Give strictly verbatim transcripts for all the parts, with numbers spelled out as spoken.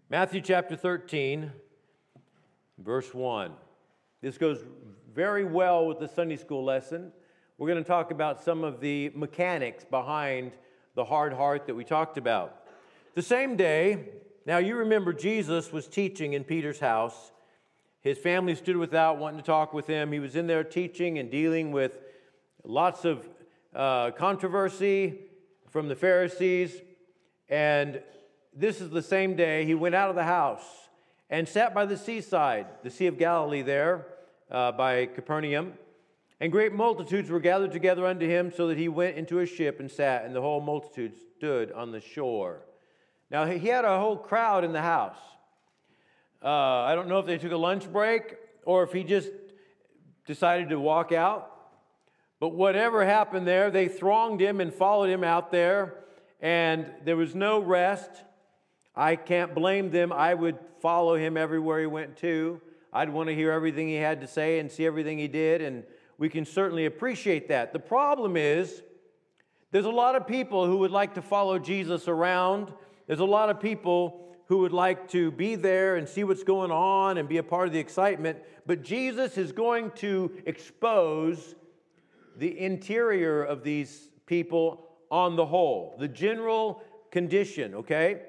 Matthew chapter thirteen, verse one. This goes very well with the Sunday school lesson. We're going to talk about some of the mechanics behind the hard heart that we talked about. The same day, now you remember Jesus was teaching in Peter's house. His family stood without wanting to talk with him. He was in there teaching and dealing with lots of uh, controversy from the Pharisees. And this is the same day he went out of the house and sat by the seaside, the Sea of Galilee there uh, by Capernaum. And great multitudes were gathered together unto him, so that he went into a ship and sat, and the whole multitude stood on the shore. Now, he had a whole crowd in the house. Uh, I don't know if they took a lunch break or if he just decided to walk out. But whatever happened there, they thronged him and followed him out there, and there was no rest. I can't blame them. I would follow him everywhere he went to. I'd want to hear everything he had to say and see everything he did, and we can certainly appreciate that. The problem is, there's a lot of people who would like to follow Jesus around. There's a lot of people who would like to be there and see what's going on and be a part of the excitement. But Jesus is going to expose the interior of these people on the whole, the general condition, okay?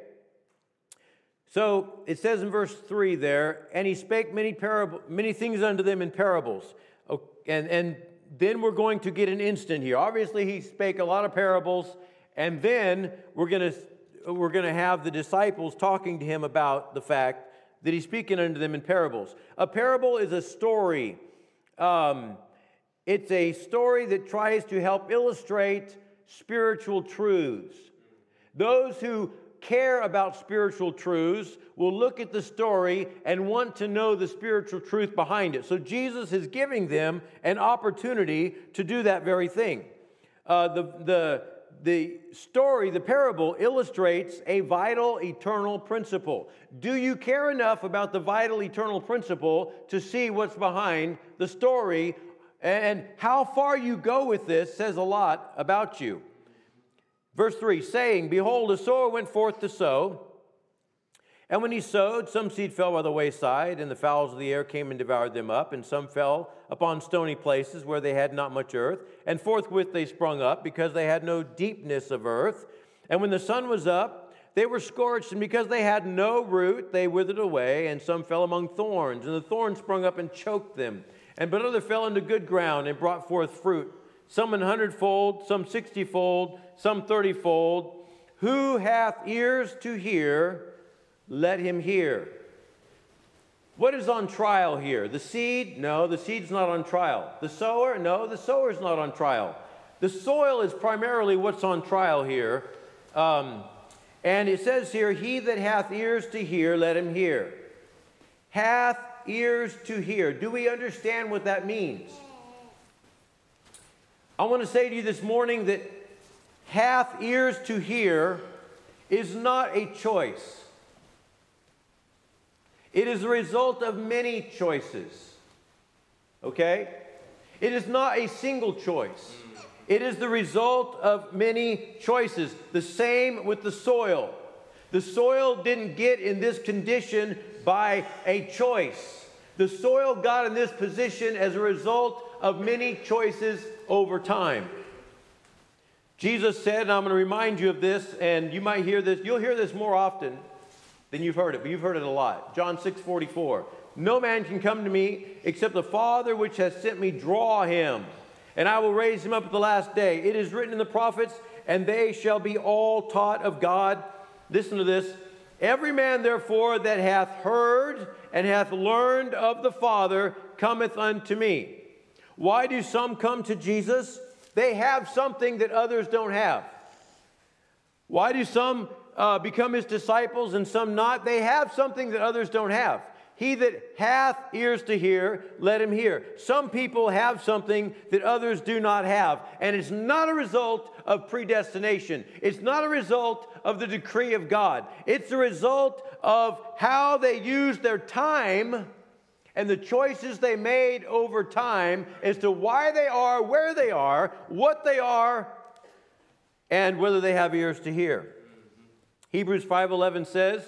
So it says in verse three there, and he spake many parable, many things unto them in parables. And, and then we're going to get an instant here. Obviously, he spake a lot of parables, and then we're going to we're going to have the disciples talking to him about the fact that he's speaking unto them in parables. A parable is a story. Um, it's a story that tries to help illustrate spiritual truths. Those who care about spiritual truths will look at the story and want to know the spiritual truth behind it. So Jesus is giving them an opportunity to do that very thing. Uh, the, the, the story, the parable, illustrates a vital, eternal principle. Do you care enough about the vital, eternal principle to see what's behind the story? And how far you go with this says a lot about you. Verse three, saying, Behold, a sower went forth to sow. And when he sowed, some seed fell by the wayside, and the fowls of the air came and devoured them up. And some fell upon stony places where they had not much earth. And forthwith they sprung up, because they had no deepness of earth. And when the sun was up, they were scorched, and because they had no root, they withered away. And some fell among thorns, and the thorns sprung up and choked them. And but other fell into good ground and brought forth fruit, some an hundredfold, some sixtyfold, some thirtyfold. Who hath ears to hear, let him hear. What is on trial here? The seed? No, the seed's not on trial. The sower? No, the sower's not on trial. The soil is primarily what's on trial here. Um, and it says here, he that hath ears to hear, let him hear. Hath ears to hear. Do we understand what that means? I want to say to you this morning that hath ears to hear is not a choice. It is the result of many choices. Okay? It is not a single choice. It is the result of many choices. The same with the soil. The soil didn't get in this condition by a choice. The soil got in this position as a result of many choices over time. Jesus said, and I'm going to remind you of this, and you might hear this, you'll hear this more often than you've heard it, but you've heard it a lot. John six forty-four. No man can come to me except the Father which has sent me draw him, and I will raise him up at the last day. It is written in the prophets, and they shall be all taught of God. Listen to this. Every man, therefore, that hath heard and hath learned of the Father cometh unto me. Why do some come to Jesus? They have something that others don't have. Why do some uh, become his disciples and some not? They have something that others don't have. He that hath ears to hear, let him hear. Some people have something that others do not have. And it's not a result of predestination. It's not a result of the decree of God. It's a result of how they use their time and the choices they made over time as to why they are, where they are, what they are, and whether they have ears to hear. Hebrews five eleven says,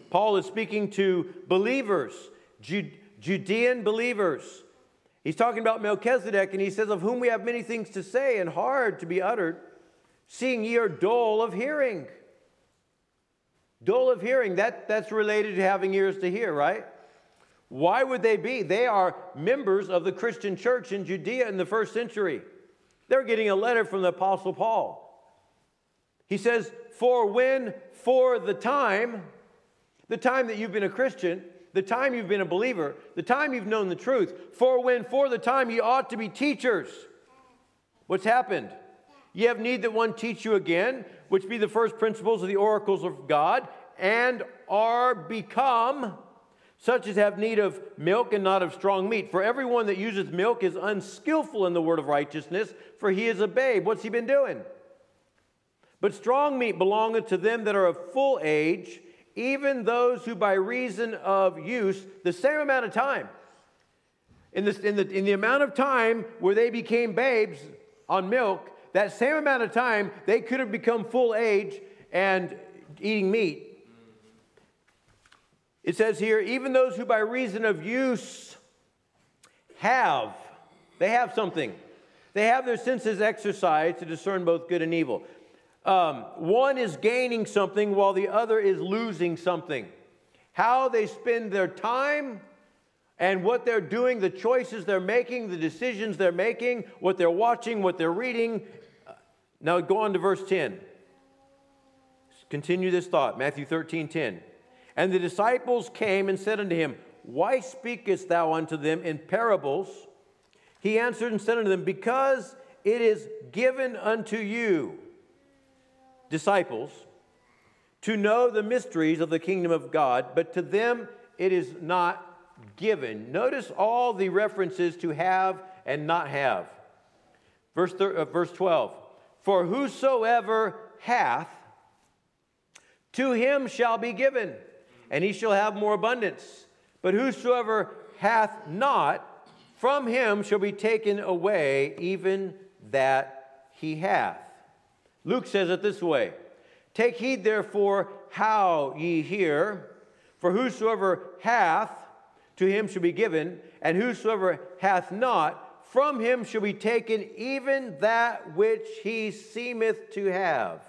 Paul is speaking to believers, Ju- Judean believers. He's talking about Melchizedek, and he says, of whom we have many things to say and hard to be uttered, seeing ye are dull of hearing. Dull of hearing, that, that's related to having ears to hear, right? Why would they be? They are members of the Christian church in Judea in the first century. They're getting a letter from the Apostle Paul. He says, for when, for the time, the time that you've been a Christian, the time you've been a believer, the time you've known the truth, for when, for the time, ye ought to be teachers. What's happened? Ye have need that one teach you again, which be the first principles of the oracles of God, and are become such as have need of milk and not of strong meat. For everyone that useth milk is unskillful in the word of righteousness, for he is a babe. What's he been doing? But strong meat belongeth to them that are of full age, even those who by reason of use, the same amount of time, in, this, in, the, in the amount of time where they became babes on milk, that same amount of time, they could have become full age and eating meat. It says here, even those who by reason of use have, they have something. They have their senses exercised to discern both good and evil. Um, one is gaining something while the other is losing something. How they spend their time and what they're doing, the choices they're making, the decisions they're making, what they're watching, what they're reading. Now go on to verse ten. Continue this thought, Matthew thirteen ten. And the disciples came and said unto him, why speakest thou unto them in parables? He answered and said unto them, because it is given unto you, disciples, to know the mysteries of the kingdom of God, but to them it is not given. Notice all the references to have and not have. Verse, thir- uh, verse twelve. For whosoever hath, to him shall be given, and he shall have more abundance. But whosoever hath not, from him shall be taken away even that he hath. Luke says it this way, take heed therefore how ye hear, for whosoever hath, to him shall be given, and whosoever hath not, from him shall be taken even that which he seemeth to have.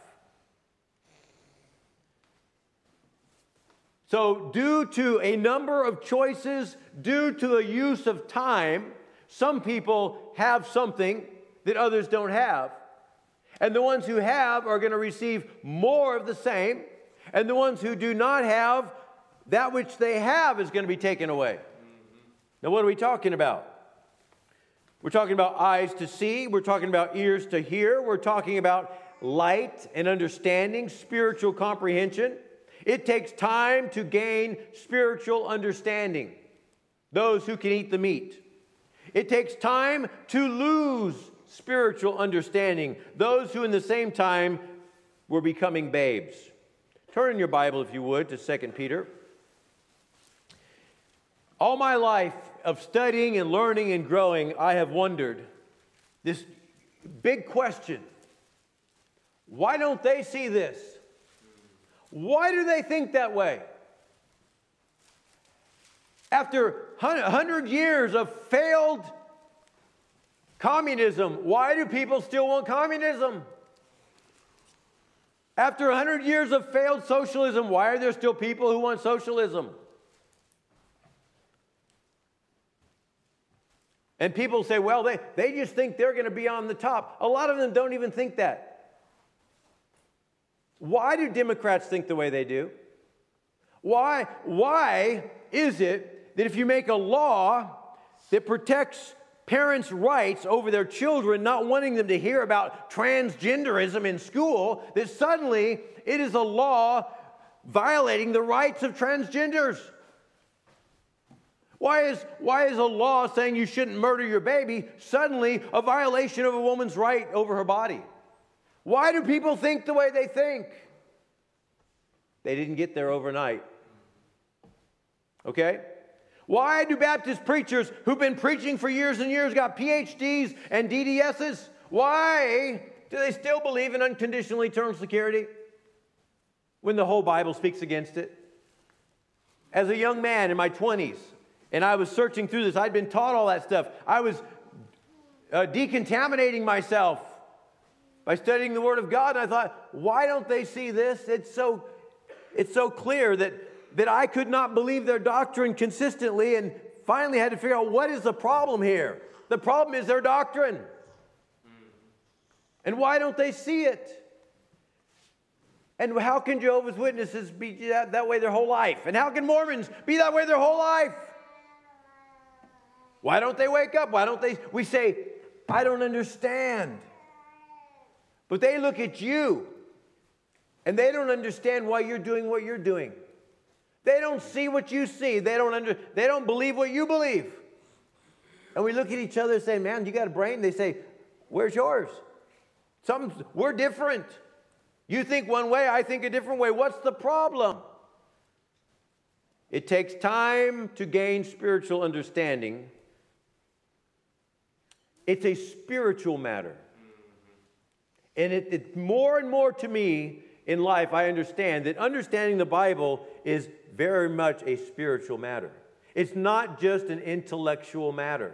So due to a number of choices, due to the use of time, some people have something that others don't have. And the ones who have are going to receive more of the same. And the ones who do not have, that which they have is going to be taken away. Now, what are we talking about? We're talking about eyes to see. We're talking about ears to hear. We're talking about light and understanding, spiritual comprehension. It takes time to gain spiritual understanding. Those who can eat the meat. It takes time to lose spiritual understanding. Those who in the same time were becoming babes. Turn in your Bible, if you would, to Second Peter. All my life of studying and learning and growing, I have wondered this big question. Why don't they see this? Why do they think that way? After one hundred years of failed communism, why do people still want communism? After one hundred years of failed socialism, why are there still people who want socialism? And people say, well, they, they just think they're going to be on the top. A lot of them don't even think that. Why do Democrats think the way they do? Why, why is it that if you make a law that protects parents' rights over their children, not wanting them to hear about transgenderism in school, that suddenly it is a law violating the rights of transgenders? Why is, why is a law saying you shouldn't murder your baby suddenly a violation of a woman's right over her body? Why do people think the way they think? They didn't get there overnight. Okay? Why do Baptist preachers who've been preaching for years and years, got P H Ds and D D Ss, why do they still believe in unconditional eternal security when the whole Bible speaks against it? as a young man in my twenties, and I was searching through this. I'd been taught all that stuff. I was uh, decontaminating myself by studying the Word of God, and I thought, why don't they see this? It's so, it's so clear that, that I could not believe their doctrine consistently, and finally had to figure out what is the problem here. The problem is their doctrine. And why don't they see it? And how can Jehovah's Witnesses be that, that way their whole life? And how can Mormons be that way their whole life? Why don't they wake up? Why don't they? We say, I don't understand. But they look at you, and they don't understand why you're doing what you're doing. They don't see what you see. They don't under, They don't believe what you believe. And we look at each other and say, man, you got a brain? They say, where's yours? Some, we're different. You think one way, I think a different way. What's the problem? It takes time to gain spiritual understanding. It's a spiritual matter. And it, it more and more to me in life, I understand that understanding the Bible is very much a spiritual matter. It's not just an intellectual matter.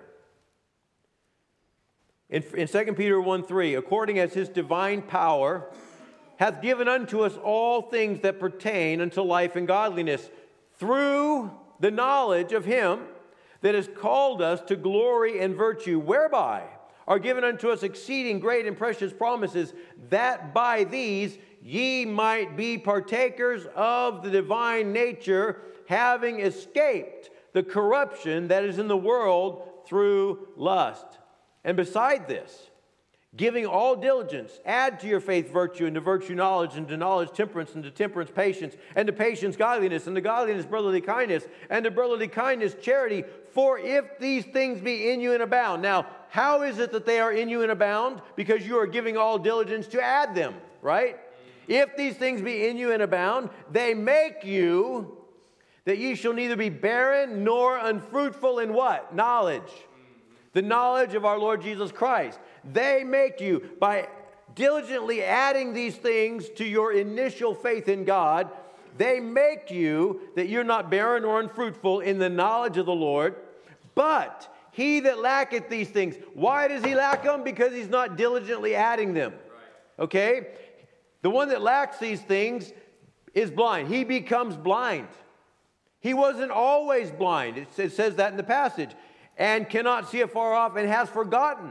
In, in Second Peter one three, according as his divine power hath given unto us all things that pertain unto life and godliness, through the knowledge of him that has called us to glory and virtue, whereby are given unto us exceeding great and precious promises, that by these ye might be partakers of the divine nature, having escaped the corruption that is in the world through lust. And beside this, giving all diligence, add to your faith virtue, and to virtue knowledge, and to knowledge temperance, and to temperance patience, and to patience godliness, and to godliness brotherly kindness, and to brotherly kindness charity. For if these things be in you and abound. Now, how is it that they are in you and abound? Because you are giving all diligence to add them, right? If these things be in you and abound, they make you that ye shall neither be barren nor unfruitful in what? Knowledge. The knowledge of our Lord Jesus Christ. They make you, by diligently adding these things to your initial faith in God, they make you that you're not barren or unfruitful in the knowledge of the Lord. But he that lacketh these things, why does he lack them? Because he's not diligently adding them. Okay? The one that lacks these things is blind. He becomes blind. He wasn't always blind. It says that in the passage. And cannot see afar off, and has forgotten.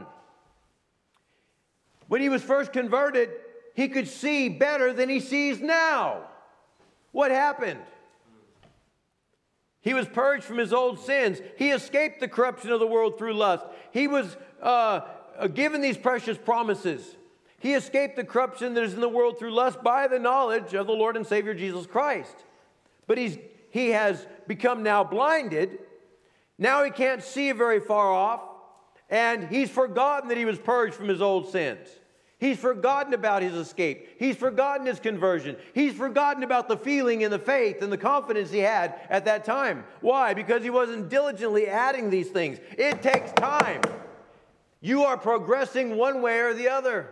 When he was first converted, he could see better than he sees now. What happened? He was purged from his old sins. He escaped the corruption of the world through lust. He was uh, given these precious promises. He escaped the corruption that is in the world through lust by the knowledge of the Lord and Savior Jesus Christ. But he's, he has become now blinded. Now he can't see very far off, and he's forgotten that he was purged from his old sins. He's forgotten about his escape. He's forgotten his conversion. He's forgotten about the feeling and the faith and the confidence he had at that time. Why? Because he wasn't diligently adding these things. It takes time. You are progressing one way or the other.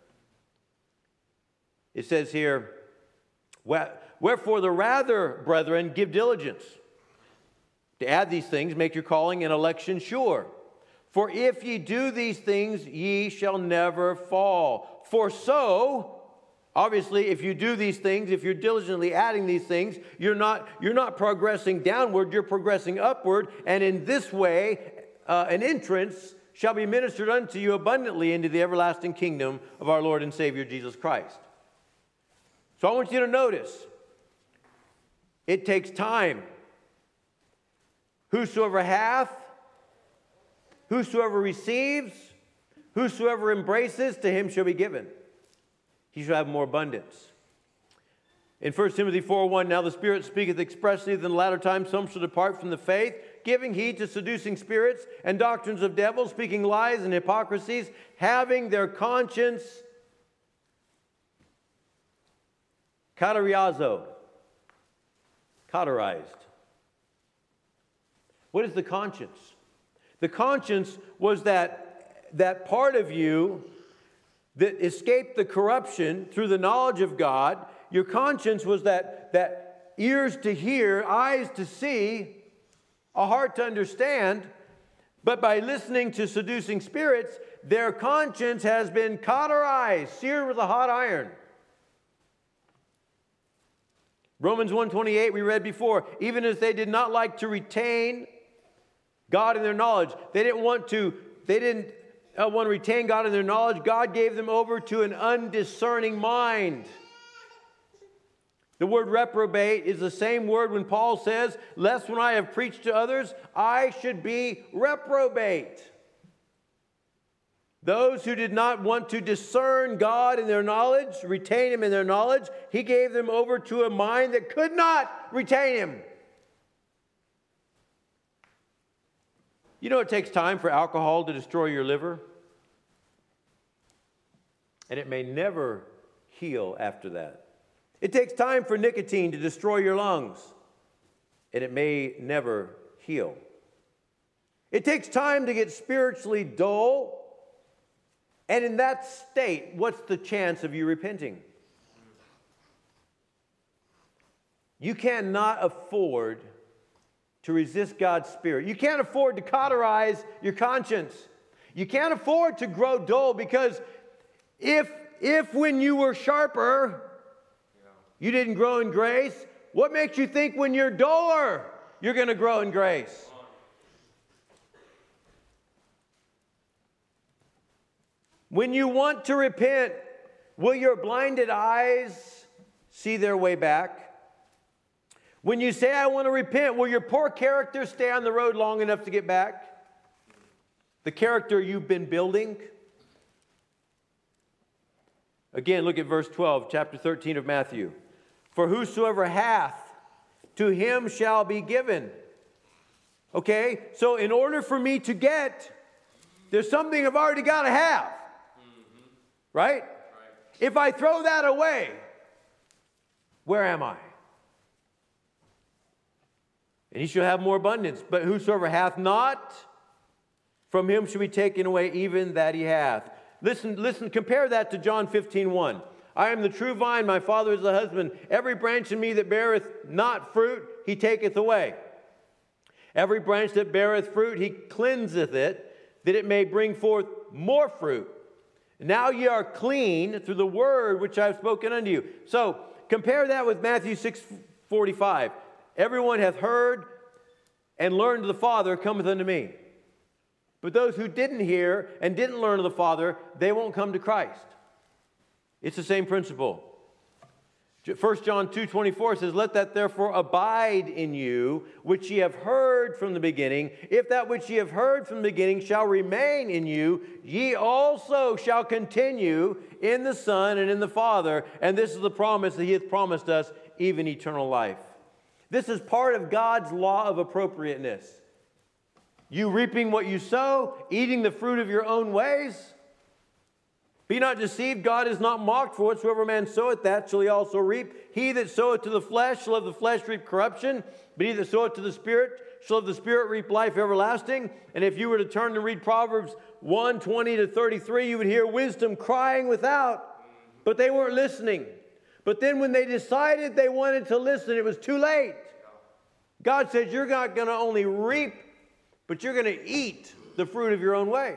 It says here, wherefore the rather, brethren, give diligence to add these things, make your calling and election sure. For if ye do these things, ye shall never fall. For so, obviously, if you do these things, if you're diligently adding these things, you're not, you're not progressing downward, you're progressing upward. And in this way, uh, an entrance shall be ministered unto you abundantly into the everlasting kingdom of our Lord and Savior Jesus Christ. So I want you to notice, it takes time. Whosoever hath, whosoever receives, whosoever embraces, to him shall be given. He shall have more abundance. In First Timothy four one, now the Spirit speaketh expressly that in the latter time some shall depart from the faith, giving heed to seducing spirits and doctrines of devils, speaking lies and hypocrisies, having their conscience cauteriazo, cauterized. What is the conscience? The conscience was that, that part of you that escaped the corruption through the knowledge of God. Your conscience was that, that ears to hear, eyes to see, a heart to understand, but by listening to seducing spirits, their conscience has been cauterized, seared with a hot iron. Romans one twenty-eight, we read before, even as they did not like to retain God in their knowledge. They didn't want to, they didn't uh, want to retain God in their knowledge. God gave them over to an undiscerning mind. The word reprobate is the same word when Paul says, lest when I have preached to others, I should be reprobate. Those who did not want to discern God in their knowledge, retain Him in their knowledge, He gave them over to a mind that could not retain Him. You know it takes time for alcohol to destroy your liver? And it may never heal after that. It takes time for nicotine to destroy your lungs, and it may never heal. It takes time to get spiritually dull, and in that state, what's the chance of you repenting? You cannot afford to resist God's Spirit. You can't afford to cauterize your conscience. You can't afford to grow dull, because if, if when you were sharper, you didn't grow in grace, what makes you think when you're duller, you're going to grow in grace? When you want to repent, will your blinded eyes see their way back? When you say, I want to repent, will your poor character stay on the road long enough to get back? The character you've been building? Again, look at verse twelve, chapter thirteen of Matthew. For whosoever hath, to him shall be given. Okay, so in order for me to get, there's something I've already got to have. Mm-hmm. Right? Right? If I throw that away, where am I? And he shall have more abundance. But whosoever hath not, from him shall be taken away even that he hath. Listen, listen, compare that to John fifteen one. I am the true vine, my Father is the husband. Every branch in me that beareth not fruit, he taketh away. Every branch that beareth fruit, he cleanseth it, that it may bring forth more fruit. Now ye are clean through the word which I have spoken unto you. So, compare that with Matthew six forty-five. Everyone hath heard and learned of the Father cometh unto me. But those who didn't hear and didn't learn of the Father, they won't come to Christ. It's the same principle. First John two twenty-four says, let that therefore abide in you, which ye have heard from the beginning. If that which ye have heard from the beginning shall remain in you, ye also shall continue in the Son and in the Father. And this is the promise that He hath promised us, even eternal life. This is part of God's law of appropriateness. You reaping what you sow, eating the fruit of your own ways. Be not deceived, God is not mocked, for whatsoever man soweth, that shall he also reap. He that soweth to the flesh shall of the flesh reap corruption, but he that soweth to the Spirit shall of the Spirit reap life everlasting. And if you were to turn to read Proverbs one twenty to thirty-three, you would hear wisdom crying without, but they weren't listening. But then when they decided they wanted to listen, it was too late. God said, you're not going to only reap, but you're going to eat the fruit of your own ways.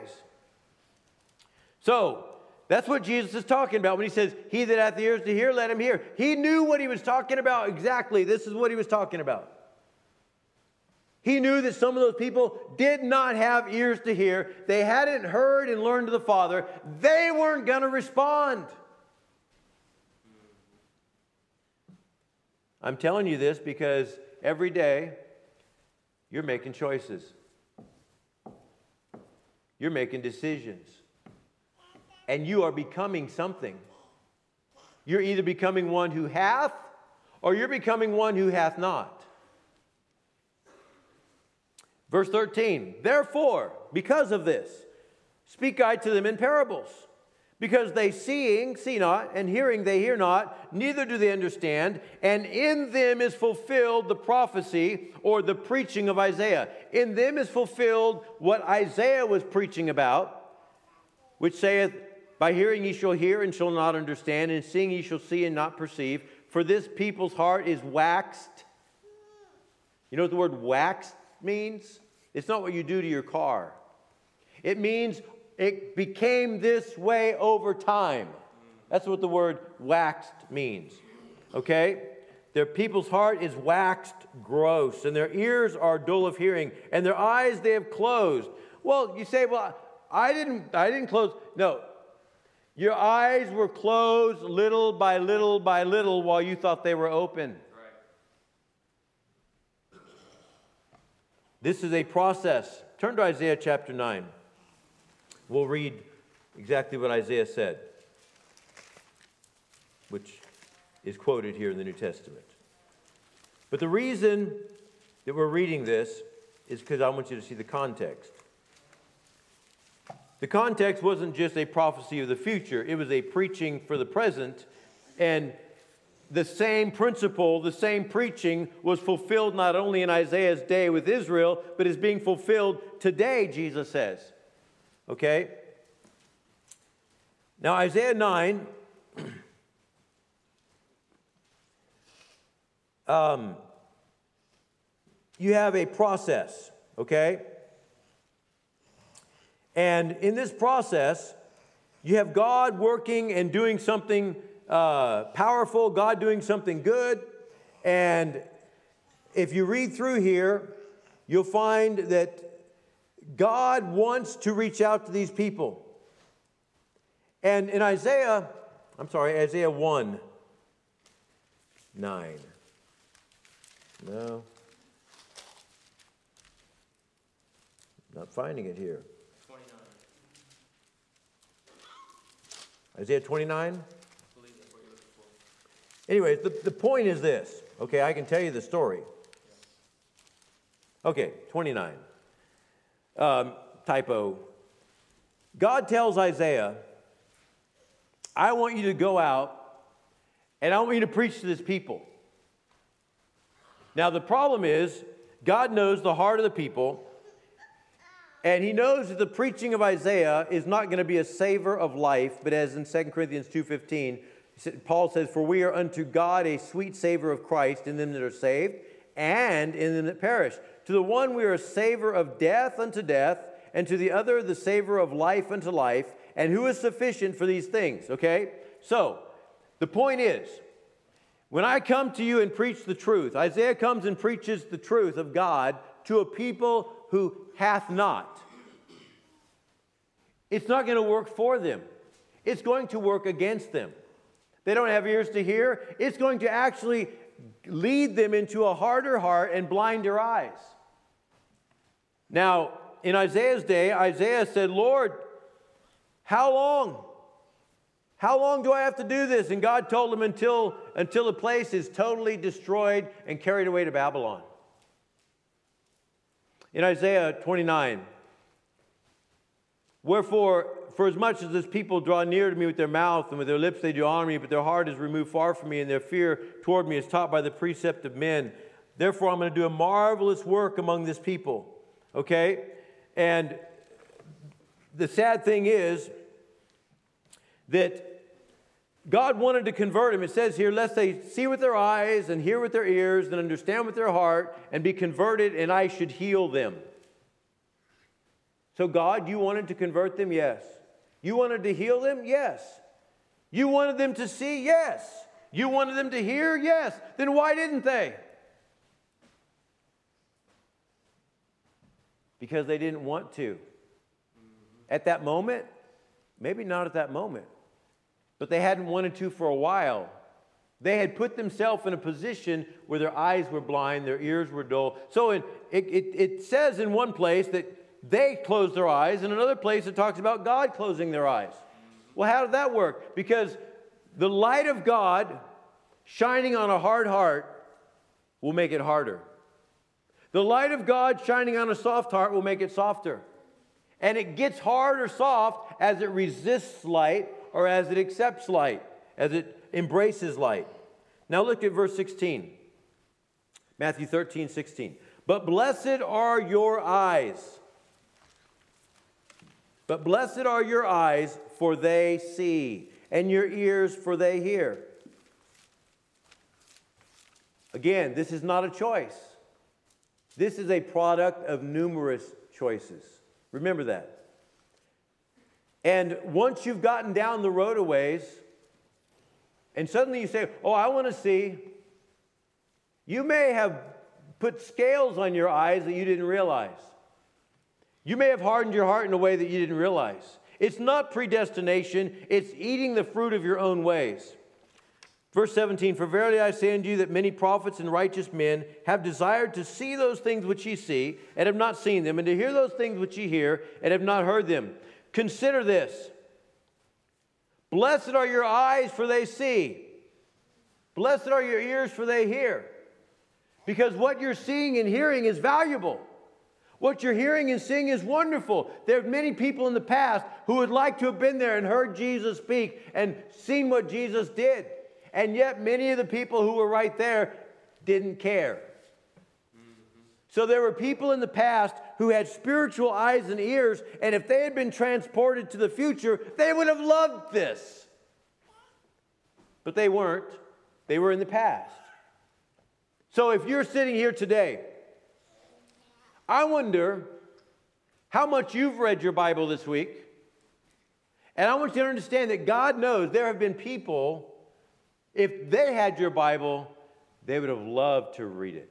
So, that's what Jesus is talking about when He says, he that hath ears to hear, let him hear. He knew what He was talking about exactly. This is what He was talking about. He knew that some of those people did not have ears to hear. They hadn't heard and learned of the Father. They weren't going to respond. I'm telling you this because every day you're making choices. You're making decisions. And you are becoming something. You're either becoming one who hath, or you're becoming one who hath not. Verse thirteen, therefore, because of this, speak I to them in parables. Because they seeing, see not, and hearing, they hear not, neither do they understand, and in them is fulfilled the prophecy or the preaching of Isaiah. In them is fulfilled what Isaiah was preaching about, which saith, by hearing ye shall hear and shall not understand, and seeing ye shall see and not perceive. for this people's heart is waxed. You know what the word waxed means? It's not what you do to your car. It means it became this way over time. That's what the word waxed means. Okay? Their people's heart is waxed gross, and their ears are dull of hearing, and their eyes they have closed. Well, you say, well, I didn't, I didn't close. No. Your eyes were closed little by little by little while you thought they were open. Right. This is a process. Turn to Isaiah chapter nine. We'll read exactly what Isaiah said, which is quoted here in the New Testament. But the reason that we're reading this is because I want you to see the context. The context wasn't just a prophecy of the future. It was a preaching for the present. And the same principle, the same preaching was fulfilled not only in Isaiah's day with Israel, but is being fulfilled today, Jesus says. Okay? Now, Isaiah nine, um, you have a process, okay? And in this process, you have God working and doing something uh, powerful, God doing something good. And if you read through here, you'll find that God wants to reach out to these people. And in Isaiah, I'm sorry, Isaiah one, nine. No. Not finding it here. twenty-nine. Isaiah twenty-nine? I believe that's what you're looking for. Anyways, the, the point is this. Okay, I can tell you the story. Okay, twenty-nine. Um, typo. God tells Isaiah, I want you to go out and I want you to preach to this people. Now, the problem is, God knows the heart of the people, and he knows that the preaching of Isaiah is not going to be a savor of life, but as in Second Corinthians two fifteen, Paul says, for we are unto God a sweet savor of Christ in them that are saved and in them that perish. To the one we are a savor of death unto death, and to the other the savor of life unto life. And who is sufficient for these things? Okay? So, the point is, when I come to you and preach the truth, Isaiah comes and preaches the truth of God to a people who hath not. It's not going to work for them. It's going to work against them. They don't have ears to hear. It's going to actually lead them into a harder heart and blind their eyes. Now, in Isaiah's day, Isaiah said, Lord, how long? How long do I have to do this? And God told him until, until the place is totally destroyed and carried away to Babylon. In Isaiah twenty-nine, wherefore, for as much as this people draw near to me with their mouth and with their lips they do honor me, but their heart is removed far from me, and their fear toward me is taught by the precept of men. Therefore, I'm going to do a marvelous work among this people. Okay? And the sad thing is that God wanted to convert him. It says here, lest they see with their eyes and hear with their ears and understand with their heart and be converted, and I should heal them. So God, you wanted to convert them? Yes. You wanted to heal them? Yes. You wanted them to see? Yes. You wanted them to hear? Yes. Then why didn't they? Because they didn't want to. At that moment? Maybe not at that moment. But they hadn't wanted to for a while. They had put themselves in a position where their eyes were blind, their ears were dull. So in, it, it, it says in one place that they closed their eyes. In another place it talks about God closing their eyes. Well, how did that work? Because the light of God shining on a hard heart will make it harder. The light of God shining on a soft heart will make it softer. And it gets hard or soft as it resists light or as it accepts light, as it embraces light. Now look at verse sixteen. Matthew thirteen, sixteen. But blessed are your eyes. But blessed are your eyes, for they see, and your ears, for they hear. Again, this is not a choice. This is a product of numerous choices. Remember that. And once you've gotten down the road a ways, and suddenly you say, oh, I want to see, you may have put scales on your eyes that you didn't realize. You may have hardened your heart in a way that you didn't realize. It's not predestination, it's eating the fruit of your own ways. Verse seventeen, for verily I say unto you that many prophets and righteous men have desired to see those things which ye see, and have not seen them, and to hear those things which ye hear, and have not heard them. Consider this. Blessed are your eyes, for they see. Blessed are your ears, for they hear. Because what you're seeing and hearing is valuable. What you're hearing and seeing is wonderful. There are many people in the past who would like to have been there and heard Jesus speak and seen what Jesus did. And yet many of the people who were right there didn't care. So there were people in the past who had spiritual eyes and ears, and if they had been transported to the future, they would have loved this. But they weren't. They were in the past. So if you're sitting here today, I wonder how much you've read your Bible this week. And I want you to understand that God knows there have been people, if they had your Bible, they would have loved to read it.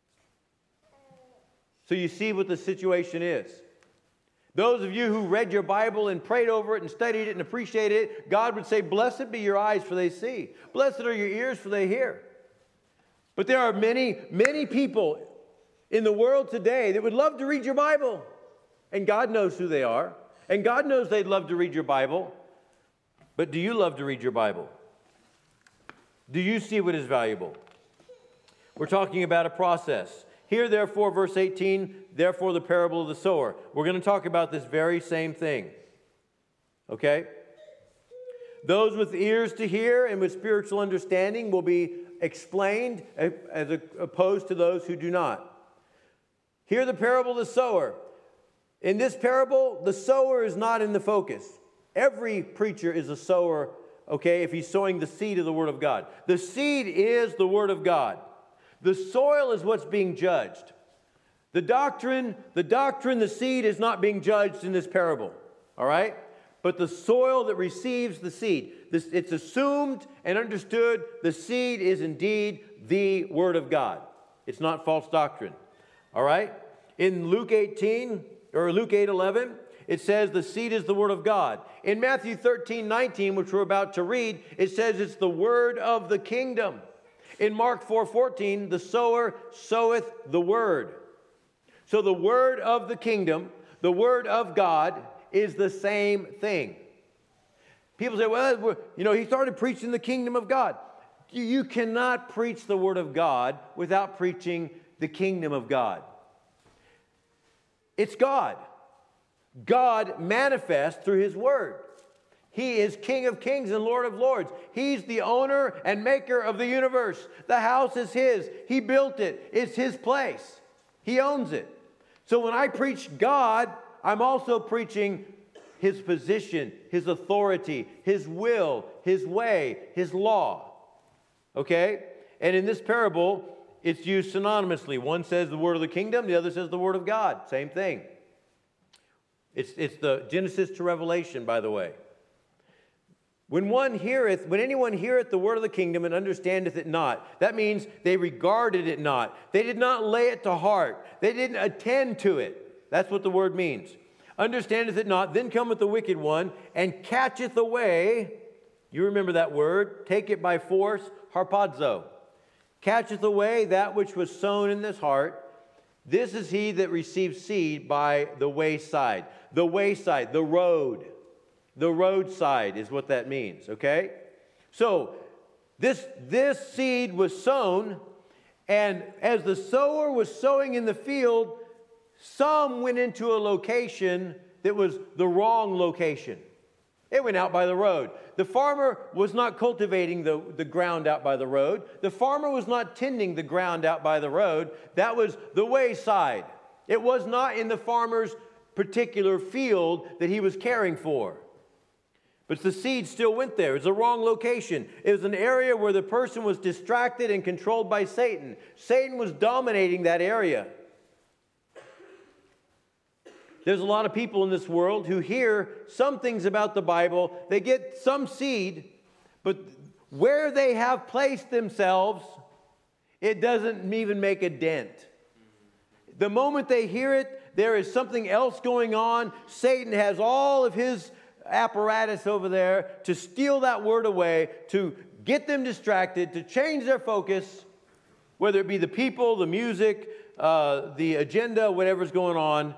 So you see what the situation is. Those of you who read your Bible and prayed over it and studied it and appreciated it, God would say, blessed be your eyes, for they see. Blessed are your ears, for they hear. But there are many, many people in the world today that would love to read your Bible. And God knows who they are. And God knows they'd love to read your Bible. But do you love to read your Bible? Do you see what is valuable? We're talking about a process. Here, therefore, verse eighteen, therefore the parable of the sower. We're going to talk about this very same thing. Okay? Those with ears to hear and with spiritual understanding will be explained as opposed to those who do not. Hear the parable of the sower. In this parable, the sower is not in the focus. Every preacher is a sower, okay, if he's sowing the seed of the Word of God. The seed is the Word of God. The soil is what's being judged. The doctrine, the doctrine, the seed is not being judged in this parable, all right? But the soil that receives the seed, this, it's assumed and understood the seed is indeed the Word of God. It's not false doctrine, all right? In Luke eighteen, or Luke eight eleven, it says the seed is the Word of God. In Matthew thirteen nineteen, which we're about to read, it says it's the Word of the kingdom. In Mark four fourteen, the sower soweth the Word. So the Word of the kingdom, the Word of God, is the same thing. People say, well, you know, he started preaching the kingdom of God. You cannot preach the Word of God without preaching the kingdom of God. It's God. God manifests through His Word. He is King of kings and Lord of lords. He's the owner and maker of the universe. The house is His. He built it. It's His place. He owns it. So when I preach God, I'm also preaching His position, His authority, His will, His way, His law. Okay? And in this parable, it's used synonymously. One says the word of the kingdom, the other says the word of God. Same thing. It's, it's the Genesis to Revelation, by the way. When one heareth, when anyone heareth the word of the kingdom and understandeth it not, that means they regarded it not. They did not lay it to heart. They didn't attend to it. That's what the word means. Understandeth it not, then cometh the wicked one, and catcheth away, you remember that word, take it by force, harpazo. Catcheth away that which was sown in this heart. This is he that receives seed by the wayside. The wayside, the road. The roadside is what that means, okay? So, this, this seed was sown, and as the sower was sowing in the field, some went into a location that was the wrong location. It went out by the road. The farmer was not cultivating the, the ground out by the road. The farmer was not tending the ground out by the road. That was the wayside. It was not in the farmer's particular field that he was caring for. But the seed still went there. It's the wrong location. It was an area where the person was distracted and controlled by Satan. Satan was dominating that area. There's a lot of people in this world who hear some things about the Bible. They get some seed, but where they have placed themselves, it doesn't even make a dent. The moment they hear it, there is something else going on. Satan has all of his apparatus over there to steal that word away, to get them distracted, to change their focus, whether it be the people, the music, uh, the agenda, whatever's going on.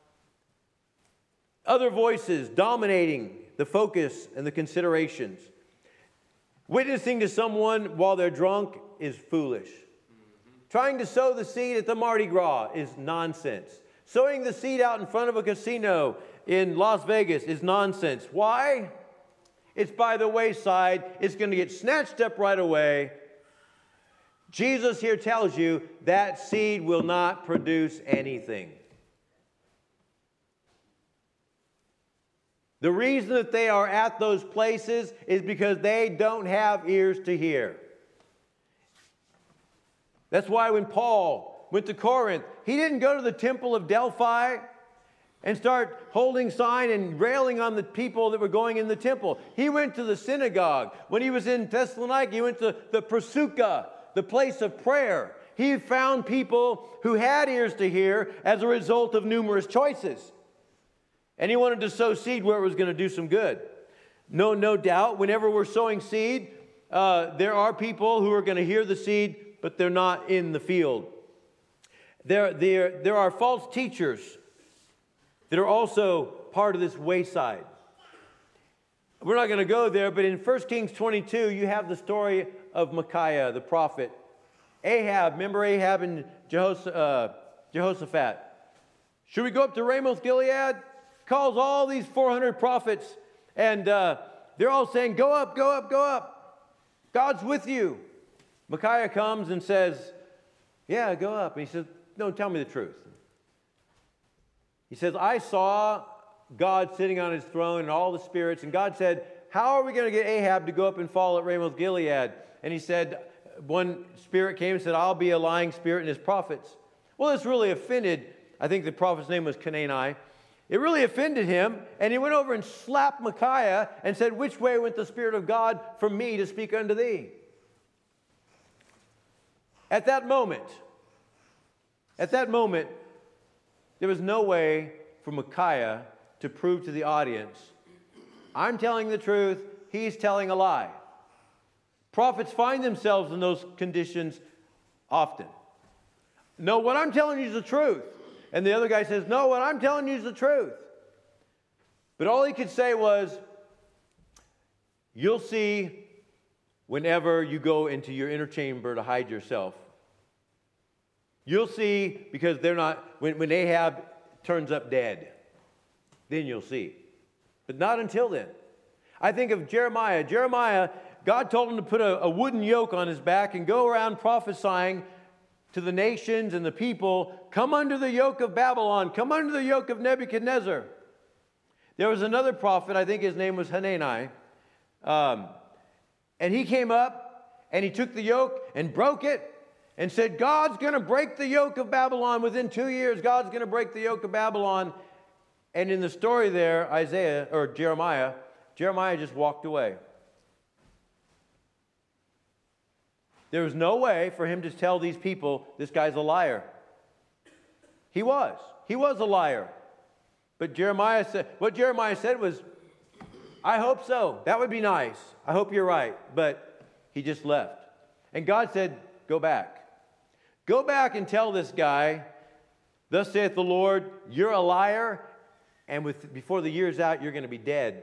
Other voices dominating the focus and the considerations. Witnessing to someone while they're drunk is foolish. Trying to sow the seed at the Mardi Gras is nonsense. Sowing the seed out in front of a casino in Las Vegas is nonsense. Why? It's by the wayside. It's going to get snatched up right away. Jesus here tells you that seed will not produce anything. The reason that they are at those places is because they don't have ears to hear. That's why when Paul went to Corinth, he didn't go to the temple of Delphi and start holding sign and railing on the people that were going in the temple. He went to the synagogue. When he was in Thessalonica, he went to the Proseucha, the place of prayer. He found people who had ears to hear as a result of numerous choices. And he wanted to sow seed where it was going to do some good. No, no doubt, whenever we're sowing seed, uh, there are people who are going to hear the seed, but they're not in the field. There, there, there are false teachers that are also part of this wayside. We're not going to go there, but in First Kings twenty-two, you have the story of Micaiah, the prophet. Ahab, remember Ahab and Jehos- uh, Jehoshaphat? Should we go up to Ramoth Gilead? Calls all these four hundred prophets, and uh, they're all saying, go up, go up, go up. God's with you. Micaiah comes and says, yeah, go up. And he says, no, tell me the truth. He says, I saw God sitting on his throne and all the spirits, and God said, how are we going to get Ahab to go up and fall at Ramoth Gilead? And he said, one spirit came and said, I'll be a lying spirit and his prophets. Well, this really offended, I think the prophet's name was Canaani. It really offended him, and he went over and slapped Micaiah and said, which way went the Spirit of God from me to speak unto thee? At that moment, at that moment, there was no way for Micaiah to prove to the audience, I'm telling the truth, he's telling a lie. Prophets find themselves in those conditions often. No, what I'm telling you is the truth. And the other guy says, no, what I'm telling you is the truth. But all he could say was, you'll see whenever you go into your inner chamber to hide yourself. You'll see, because they're not, when, when Ahab turns up dead, then you'll see. But not until then. I think of Jeremiah. Jeremiah, God told him to put a, a wooden yoke on his back and go around prophesying to the nations and the people, come under the yoke of Babylon, come under the yoke of Nebuchadnezzar. There was another prophet, I think his name was Hanani, um, and he came up and he took the yoke and broke it and said, God's going to break the yoke of Babylon. Within two years, God's going to break the yoke of Babylon. And in the story there, Isaiah, or Jeremiah, Jeremiah just walked away. There was no way for him to tell these people, this guy's a liar. He was. He was a liar. But Jeremiah said, what Jeremiah said was, I hope so. That would be nice. I hope you're right. But he just left. And God said, go back. Go back and tell this guy, thus saith the Lord, you're a liar, and with, before the year's out, you're going to be dead.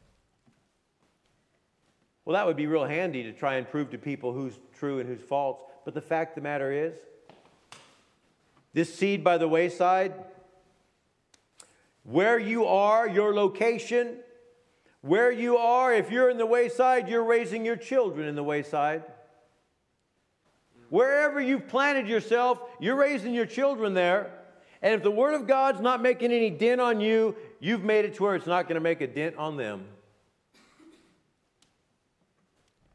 Well, that would be real handy to try and prove to people who's true and who's false. But the fact of the matter is, this seed by the wayside, where you are, your location, where you are, if you're in the wayside, you're raising your children in the wayside. Wherever you've planted yourself, you're raising your children there. And if the Word of God's not making any dent on you, you've made it to where it's not going to make a dent on them.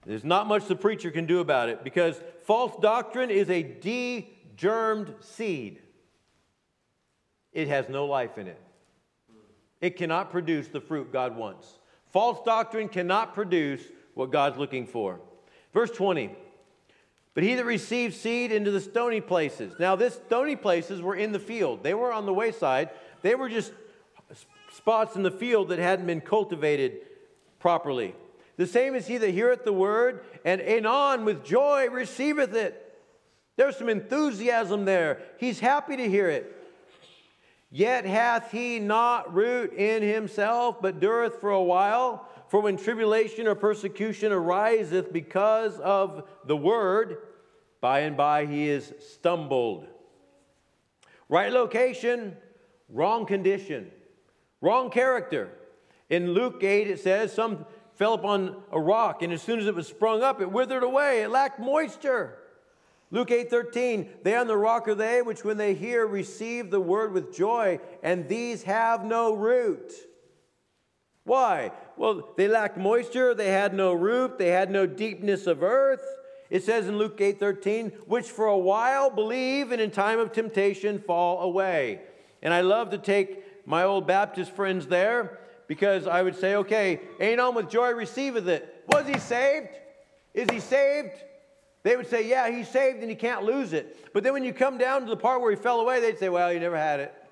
There's not much the preacher can do about it because false doctrine is a de-germed seed. It has no life in it. It cannot produce the fruit God wants. False doctrine cannot produce what God's looking for. Verse twenty. But he that received seed into the stony places. Now, this stony places were in the field. They were on the wayside. They were just spots in the field that hadn't been cultivated properly. The same is he that heareth the word, and anon with joy receiveth it. There's some enthusiasm there. He's happy to hear it. Yet hath he not root in himself, but dureth for a while. For when tribulation or persecution ariseth because of the word, by and by he is stumbled. Right location, wrong condition, wrong character. In Luke eight it says, some fell upon a rock, and as soon as it was sprung up, it withered away. It lacked moisture. Luke eight thirteen, they on the rock are they, which when they hear receive the word with joy, and these have no root. Why? Well, they lacked moisture, they had no root, they had no deepness of earth. It says in Luke eight thirteen, which for a while believe and in time of temptation fall away. And I love to take my old Baptist friends there because I would say, okay, anon with joy receiveth it. Was he saved? Is he saved? They would say, yeah, he's saved and he can't lose it. But then when you come down to the part where he fell away, they'd say, well, he never had it.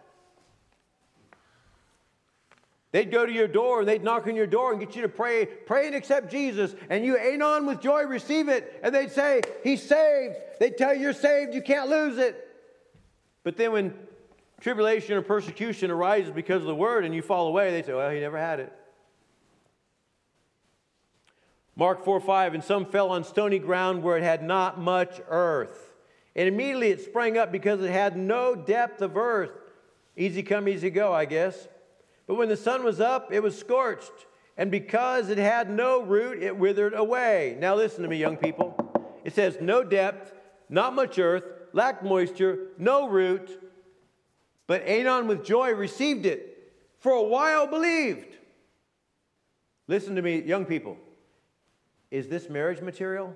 They'd go to your door and they'd knock on your door and get you to pray, pray and accept Jesus. And you, anon with joy, receive it. And they'd say, he's saved. They'd tell you you're saved, you can't lose it. But then when tribulation or persecution arises because of the word and you fall away, they'd say, well, he never had it. Mark four five, and some fell on stony ground where it had not much earth. And immediately it sprang up because it had no depth of earth. Easy come, easy go, I guess. But when the sun was up, it was scorched. And because it had no root, it withered away. Now listen to me, young people. It says no depth, not much earth, lacked moisture, no root. But anon with joy received it. For a while believed. Listen to me, young people. Is this marriage material?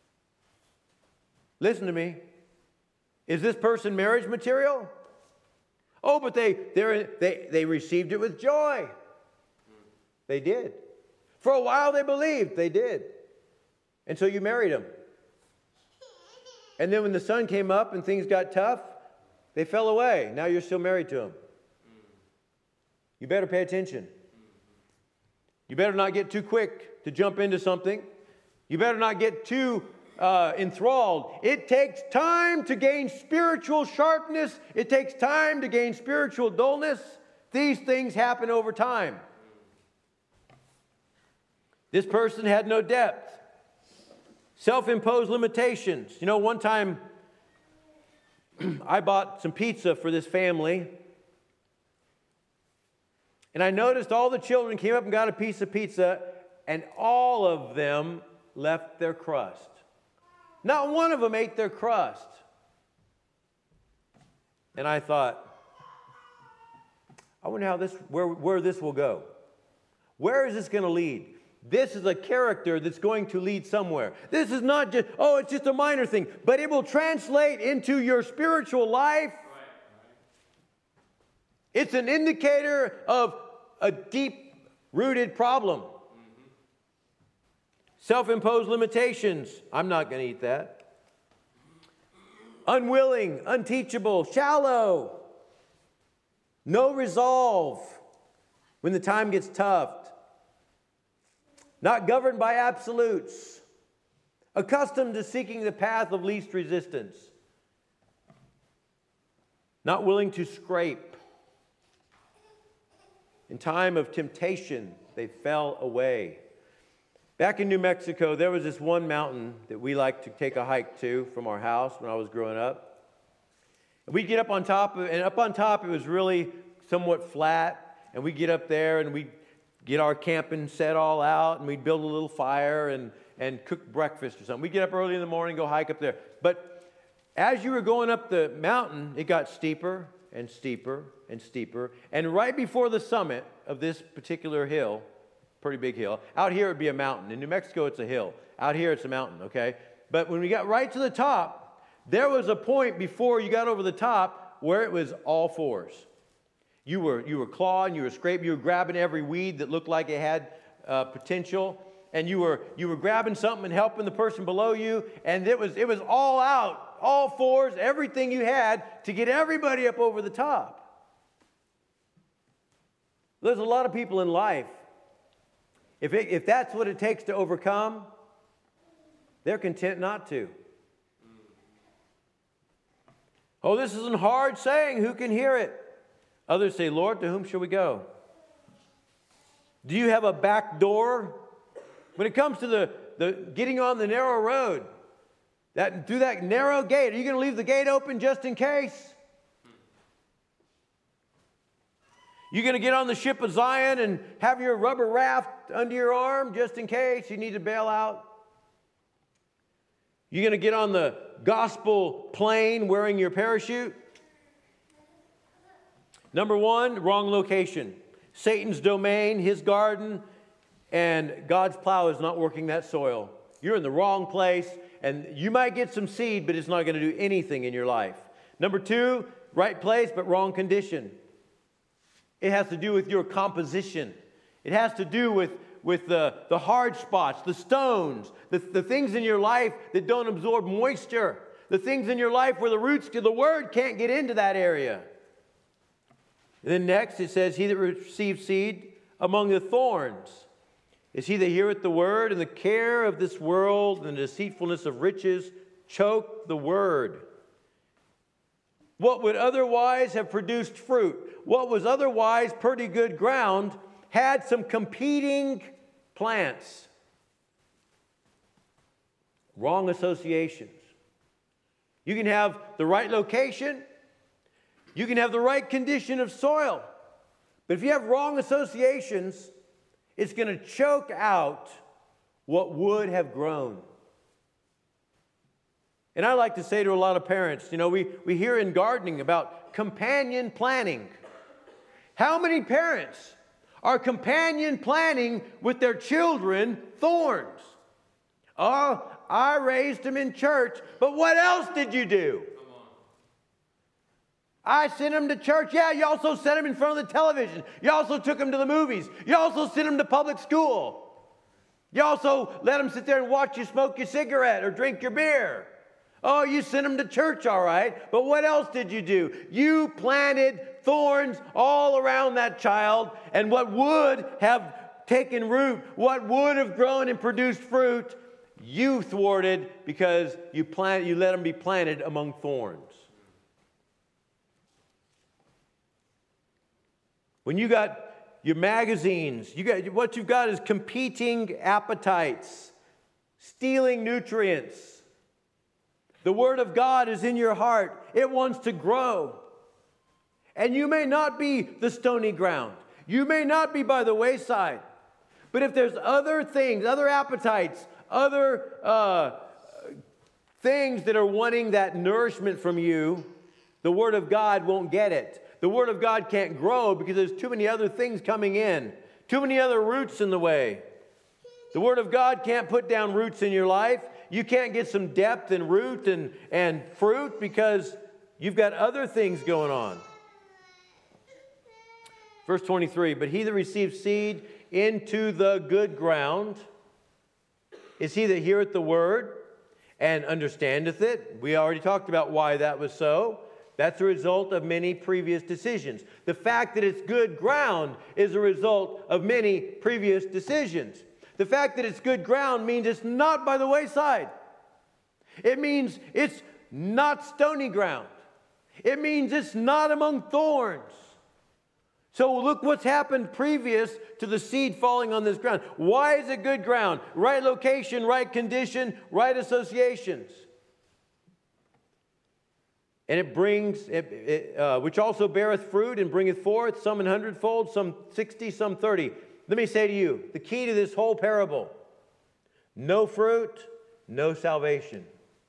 Listen to me. Is this person marriage material? Oh, but they they they received it with joy. They did. For a while they believed. They did. And so you married them. And then when the sun came up and things got tough, they fell away. Now you're still married to them. You better pay attention. You better not get too quick to jump into something. You better not get too uh, enthralled. It takes time to gain spiritual sharpness. It takes time to gain spiritual dullness. These things happen over time. This person had no depth. Self-imposed limitations. You know, one time I bought some pizza for this family. And I noticed all the children came up and got a piece of pizza, and all of them left their crust. Not one of them ate their crust. And I thought, I wonder how this, where, where this will go. Where is this going to lead? This is a character that's going to lead somewhere. This is not just, oh, it's just a minor thing, but it will translate into your spiritual life. It's an indicator of a deep-rooted problem. Mm-hmm. Self-imposed limitations. I'm not going to eat that. Unwilling, unteachable, shallow. No resolve when the time gets tough. Not governed by absolutes. Accustomed to seeking the path of least resistance. Not willing to scrape. In time of temptation, they fell away. Back in New Mexico, there was this one mountain that we liked to take a hike to from our house when I was growing up. We'd get up on top of, and up on top it was really somewhat flat, and we'd get up there and we'd get our camping set all out, and we'd build a little fire and, and cook breakfast or something. We'd get up early in the morning, go hike up there. But as you were going up the mountain, it got steeper and steeper and steeper. And right before the summit of this particular hill, pretty big hill. Out here, it would be a mountain. In New Mexico, it's a hill. Out here, it's a mountain, okay? But when we got right to the top, there was a point before you got over the top where it was all fours. You were, you were clawing, you were scraping, you were grabbing every weed that looked like it had uh, potential, and you were, you were grabbing something and helping the person below you, and it was, it was all out, all fours, everything you had to get everybody up over the top. There's a lot of people in life, if, it, if that's what it takes to overcome, they're content not to. Oh, this isn't hard saying. Who can hear it? Others say, Lord, to whom shall we go? Do you have a back door? When it comes to the, the getting on the narrow road, that through that narrow gate, are you going to leave the gate open just in case? You going to get on the ship of Zion and have your rubber raft under your arm just in case you need to bail out? You going to get on the gospel plane wearing your parachute? Number one, wrong location. Satan's domain, his garden, and God's plow is not working that soil. You're in the wrong place, and you might get some seed, but it's not going to do anything in your life. Number two, right place, but wrong condition. It has to do with your composition. It has to do with, with the, the hard spots, the stones, the, the things in your life that don't absorb moisture, the things in your life where the roots to the word can't get into that area. And then next it says, he that receives seed among the thorns is he that heareth the word, and the care of this world and the deceitfulness of riches choke the word. What would otherwise have produced fruit, what was otherwise pretty good ground, had some competing plants. Wrong associations. You can have the right location, you can have the right condition of soil, but if you have wrong associations, it's going to choke out what would have grown. And I like to say to a lot of parents, you know, we, we hear in gardening about companion planting. How many parents are companion planting with their children thorns? Oh, I raised them in church, but what else did you do? I sent them to church. Yeah, you also sent them in front of the television. You also took them to the movies. You also sent them to public school. You also let them sit there and watch you smoke your cigarette or drink your beer. Oh, you sent them to church, all right. But what else did you do? You planted thorns all around that child, and what would have taken root, what would have grown and produced fruit, you thwarted because you plant, you let them be planted among thorns. When you got your magazines, you got what you've got is competing appetites, stealing nutrients. The Word of God is in your heart. It wants to grow. And you may not be the stony ground. You may not be by the wayside. But if there's other things, other appetites, other uh, things that are wanting that nourishment from you, the Word of God won't get it. The Word of God can't grow because there's too many other things coming in, too many other roots in the way. The Word of God can't put down roots in your life. You can't get some depth and root and, and fruit because you've got other things going on. Verse twenty-three, but he that receives seed into the good ground is he that heareth the word and understandeth it. We already talked about why that was so. That's a result of many previous decisions. The fact that it's good ground is a result of many previous decisions. The fact that it's good ground means it's not by the wayside. It means it's not stony ground. It means it's not among thorns. So look what's happened previous to the seed falling on this ground. Why is it good ground? Right location, right condition, right associations. And it brings, it, it, uh, which also beareth fruit and bringeth forth, some an hundredfold, some sixty, some thirty. Let me say to you, the key to this whole parable, no fruit, no salvation.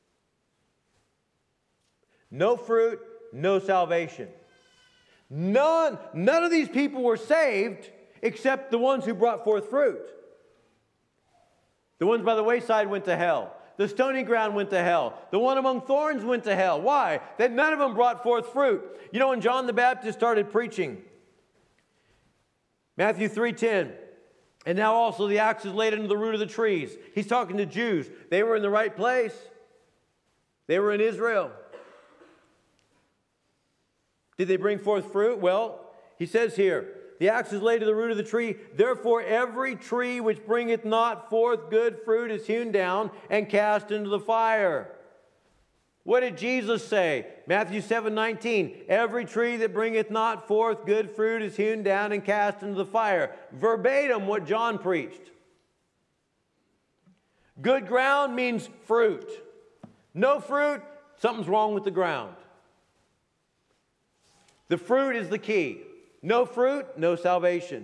No fruit, no salvation. None, none of these people were saved except the ones who brought forth fruit. The ones by the wayside went to hell. The stony ground went to hell. The one among thorns went to hell. Why? That none of them brought forth fruit. You know, when John the Baptist started preaching, Matthew three ten, and now also the axe is laid under the root of the trees. He's talking to Jews. They were in the right place. They were in Israel. Did they bring forth fruit? Well, he says here, the axe is laid to the root of the tree. Therefore, every tree which bringeth not forth good fruit is hewn down and cast into the fire. What did Jesus say? Matthew seven nineteen. Every tree that bringeth not forth good fruit is hewn down and cast into the fire. Verbatim what John preached. Good ground means fruit. No fruit, something's wrong with the ground. The fruit is the key. No fruit, no salvation.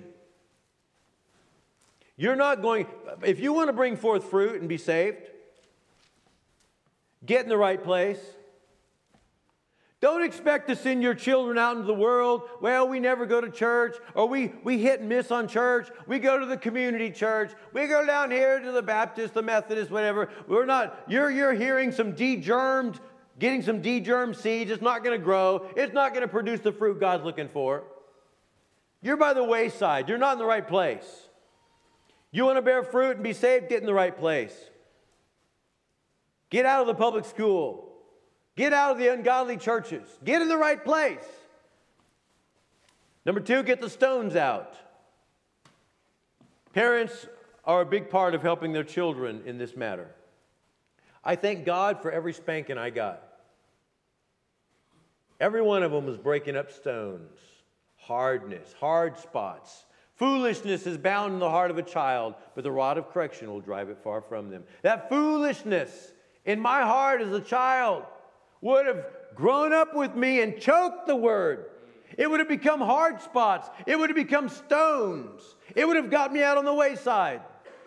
You're not going, if you want to bring forth fruit and be saved, get in the right place. Don't expect to send your children out into the world. Well, we never go to church, or we, we hit and miss on church. We go to the community church. We go down here to the Baptist, the Methodist, whatever. We're not, you're, you're hearing some de-germed, getting some de-germed seeds. It's not going to grow. It's not going to produce the fruit God's looking for. You're by the wayside. You're not in the right place. You want to bear fruit and be saved? Get in the right place. Get out of the public school. Get out of the ungodly churches. Get in the right place. Number two, get the stones out. Parents are a big part of helping their children in this matter. I thank God for every spanking I got. Every one of them was breaking up stones. Hardness, hard spots. Foolishness is bound in the heart of a child, but the rod of correction will drive it far from them. That foolishness in my heart as a child would have grown up with me and choked the word. It would have become hard spots. It would have become stones. It would have got me out on the wayside.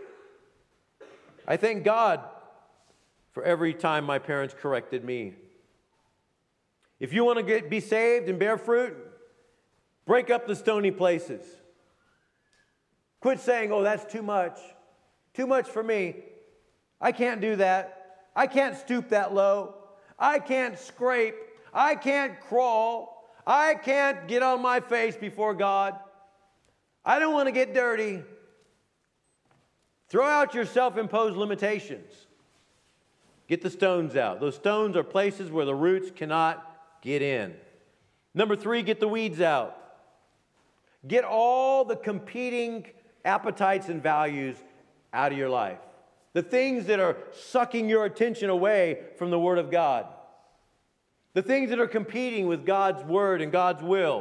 I thank God for every time my parents corrected me. If you want to get, be saved and bear fruit, break up the stony places. Quit saying, oh, that's too much. Too much for me. I can't do that. I can't stoop that low. I can't scrape. I can't crawl. I can't get on my face before God. I don't want to get dirty. Throw out your self-imposed limitations. Get the stones out. Those stones are places where the roots cannot get in. Number three, get the weeds out. Get all the competing appetites and values out of your life. The things that are sucking your attention away from the Word of God. The things that are competing with God's Word and God's will.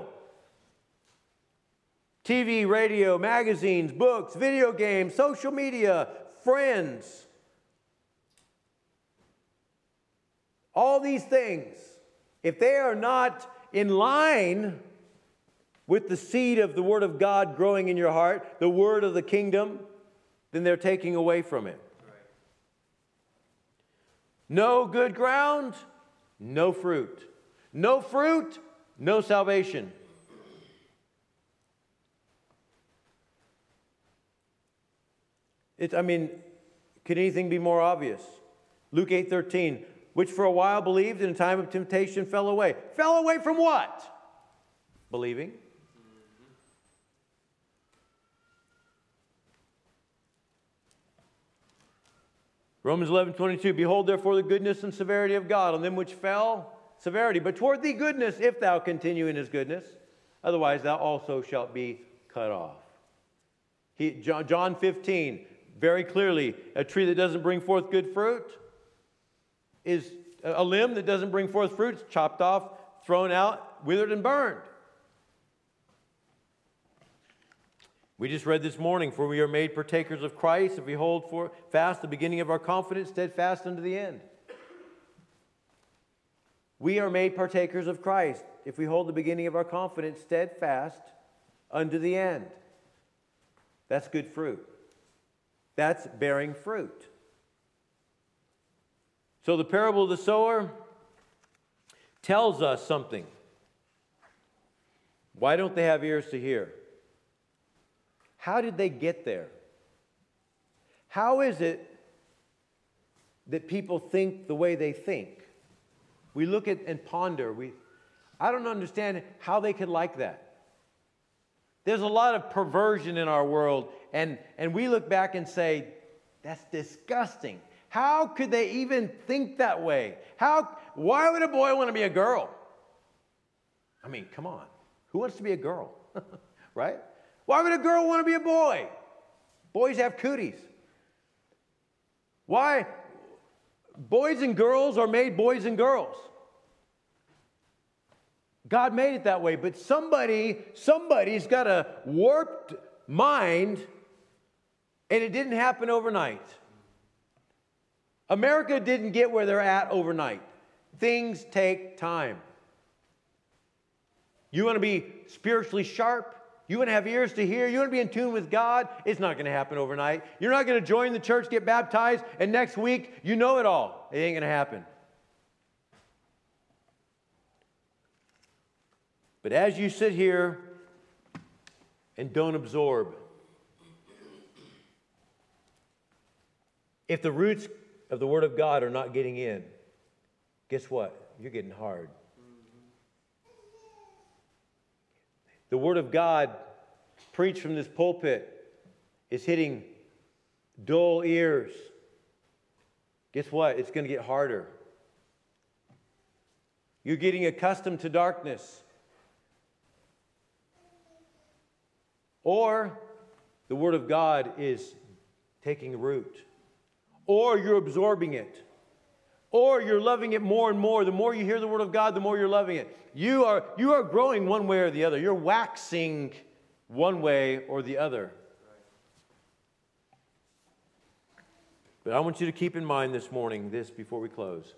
T V, radio, magazines, books, video games, social media, friends. All these things, if they are not in line with the seed of the Word of God growing in your heart, the Word of the kingdom, then they're taking away from it. Right. No good ground, no fruit. No fruit, no salvation. It's, I mean, could anything be more obvious? Luke eight thirteen, which for a while believed in a time of temptation fell away. Fell away from what? Believing. Romans eleven twenty-two, behold therefore the goodness and severity of God on them which fell, severity, but toward thee goodness, if thou continue in his goodness, otherwise thou also shalt be cut off. He, John, John fifteen, very clearly, a tree that doesn't bring forth good fruit is a limb that doesn't bring forth fruit, chopped off, thrown out, withered and burned. We just read this morning, for we are made partakers of Christ if we hold for fast the beginning of our confidence, steadfast unto the end. We are made partakers of Christ if we hold the beginning of our confidence steadfast unto the end. That's good fruit. That's bearing fruit. So the parable of the sower tells us something. Why don't they have ears to hear? How did they get there? How is it that people think the way they think? We look at and ponder. We, I don't understand how they could like that. There's a lot of perversion in our world, and, and we look back and say, that's disgusting. How could they even think that way? How? Why would a boy want to be a girl? I mean, come on. Who wants to be a girl? Right? Why would a girl want to be a boy? Boys have cooties. Why? Boys and girls are made boys and girls. God made it that way, but somebody, somebody's got a warped mind, and it didn't happen overnight. America didn't get where they're at overnight. Things take time. You want to be spiritually sharp? You want to have ears to hear? You want to be in tune with God? It's not going to happen overnight. You're not going to join the church, get baptized, and next week you know it all. It ain't going to happen. But as you sit here and don't absorb, if the roots of the Word of God are not getting in, guess what? You're getting hard. The Word of God preached from this pulpit is hitting dull ears. Guess what? It's going to get harder. You're getting accustomed to darkness. Or the Word of God is taking root. Or you're absorbing it. Or you're loving it more and more. The more you hear the Word of God, the more you're loving it. You are, you are growing one way or the other. You're waxing one way or the other. But I want you to keep in mind this morning, this before we close.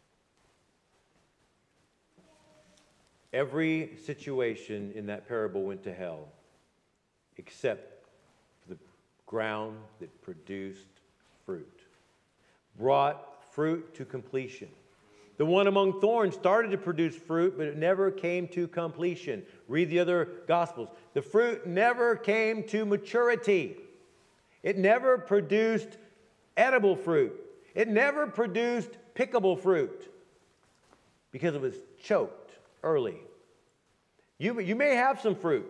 Every situation in that parable went to hell, except for the ground that produced fruit. Brought fruit to completion. The one among thorns started to produce fruit, but it never came to completion. Read the other Gospels. The fruit never came to maturity. It never produced edible fruit. It never produced pickable fruit because it was choked early. You, you may have some fruit.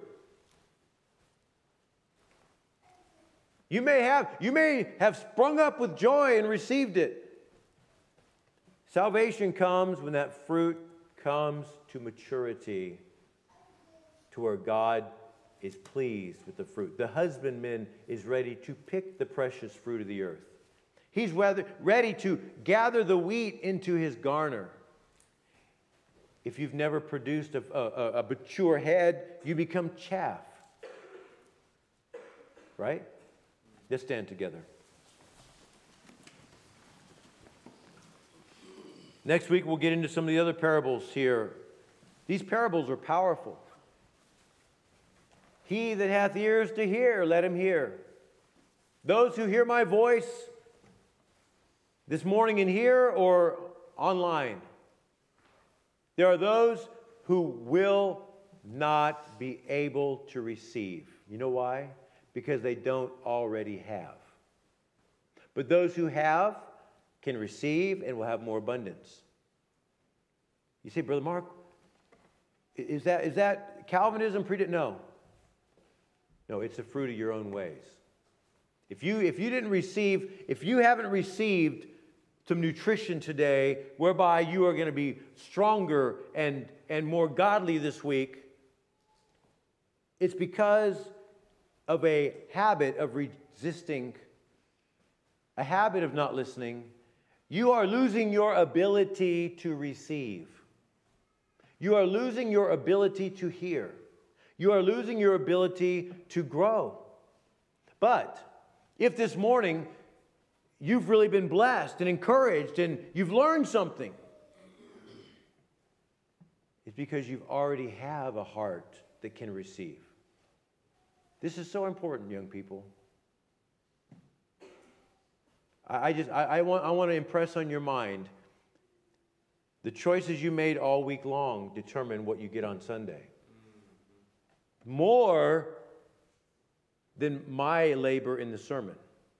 You may have, you may have sprung up with joy and received it. Salvation comes when that fruit comes to maturity, to where God is pleased with the fruit. The husbandman is ready to pick the precious fruit of the earth. He's rather ready to gather the wheat into his garner. If you've never produced a, a, a mature head, you become chaff. Right? Let's stand together. Next week, we'll get into some of the other parables here. These parables are powerful. He that hath ears to hear, let him hear. Those who hear my voice this morning in here or online, there are those who will not be able to receive. You know why? Because they don't already have. But those who have can receive and will have more abundance. You say, Brother Mark, is that, is that Calvinism? No. No, it's the fruit of your own ways. If you, if you didn't receive, if you haven't received some nutrition today whereby you are going to be stronger and, and more godly this week, it's because of a habit of resisting, a habit of not listening. You are losing your ability to receive. You are losing your ability to hear. You are losing your ability to grow. But if this morning you've really been blessed and encouraged and you've learned something, it's because you already have a heart that can receive. This is so important, young people. I just I, I want I want to impress on your mind the choices you made all week long determine what you get on Sunday. More than my labor in the sermon.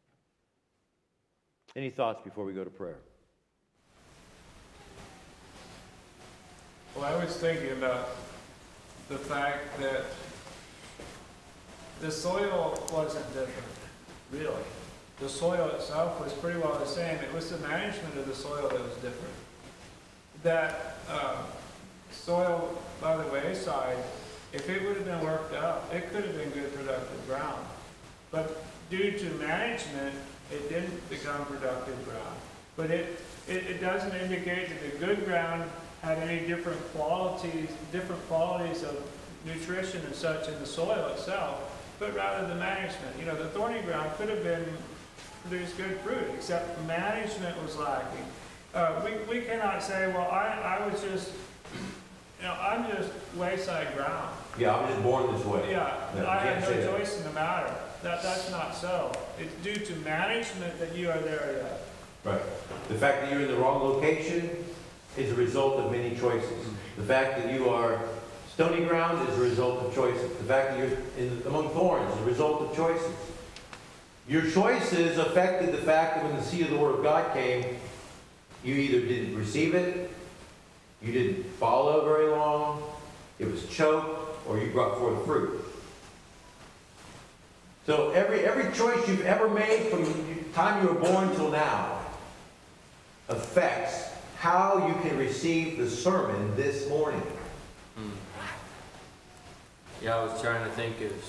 Any thoughts before we go to prayer? Well, I was thinking about the fact that the soil wasn't different, really. The soil itself was pretty well the same. It was the management of the soil that was different. That uh, soil by the wayside, if it would have been worked out, it could have been good productive ground. But due to management, it didn't become productive ground. But it, it, it doesn't indicate that the good ground had any different qualities, different qualities of nutrition and such in the soil itself, but rather the management. You know, the thorny ground could have been produced good fruit, except management was lacking. Uh, we, we cannot say, well, I, I was just, you know, I'm just wayside ground. Yeah, I was just born this way. Yeah, No, I you can't have say no that. choice in the matter. That, that's not so. It's due to management that you are there yet. Right. The fact that you're in the wrong location is a result of many choices. The fact that you are stony ground is a result of choices. The fact that you're in, among thorns is a result of choices. Your choices affected the fact that when the seed of the Word of God came, you either didn't receive it, you didn't follow very long, it was choked, or you brought forth fruit. So every, every choice you've ever made from the time you were born till now affects how you can receive the sermon this morning. Mm. Yeah, I was trying to think of,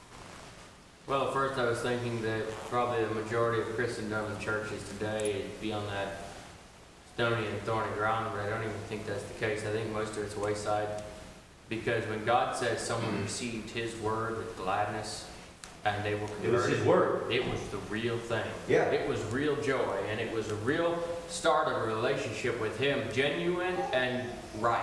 well, at first I was thinking that probably the majority of Christendom and churches today be on that stony and thorny ground, but I don't even think that's the case. I think most of it's wayside, because when God says someone received His word with gladness and they were It was converted, His Word. it was the real thing. Yeah. It was real joy, and it was a real start of a relationship with Him, genuine and right.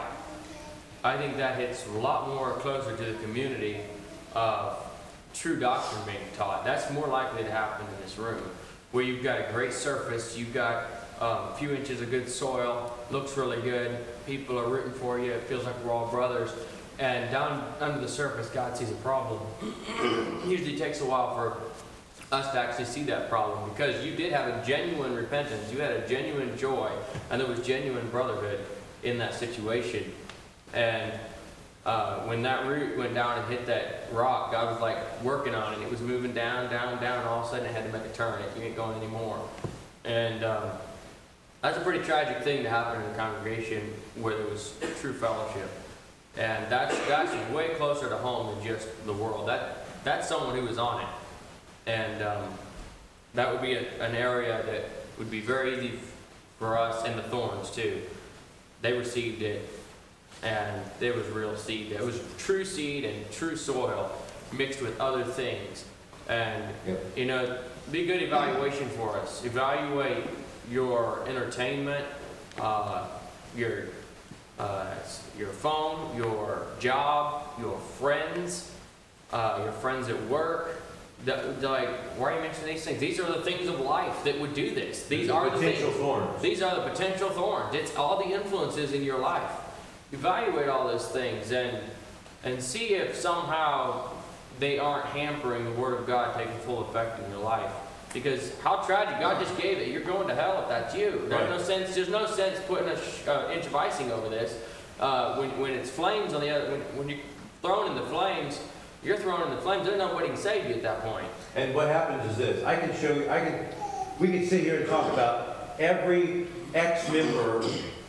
I think that hits a lot more closer to the community of true doctrine being taught. That's more likely to happen in this room, where you've got a great surface, you've got um, a few inches of good soil, looks really good, people are rooting for you, it feels like we're all brothers, and down under the surface, God sees a problem. Usually takes a while for us to actually see that problem, because you did have a genuine repentance, you had a genuine joy, and there was genuine brotherhood in that situation. And uh, when that root went down and hit that rock, God was like working on it. It was moving down, down, down, and all of a sudden it had to make a turn. It ain't going anymore. And um, that's a pretty tragic thing to happen in a congregation where there was true fellowship. And that's that's way closer to home than just the world. That that's someone who was on it. And um, that would be a, an area that would be very easy for us, and the thorns too. They received it, and there was real seed. It was true seed and true soil mixed with other things. And, Yep. you know, be a good evaluation for us. Evaluate your entertainment, uh, your, uh, your phone, your job, your friends, uh, your friends at work. The, the, like, why are you mentioning these things? These are the things of life that would do this. These The are the potential things. thorns. These are the potential thorns. It's all the influences in your life. Evaluate all those things and and see if somehow they aren't hampering the Word of God taking full effect in your life. Because how tragic! God just gave it. You're going to hell if that's you. There's no Right. sense. There's no sense putting an uh, inch of icing over this. Uh, when when it's flames on the other, when when you're thrown in the flames, you're thrown in the flames. There's nobody can save you at that point. And what happens is this. I can show you, I can, we can sit here and talk about every ex-member,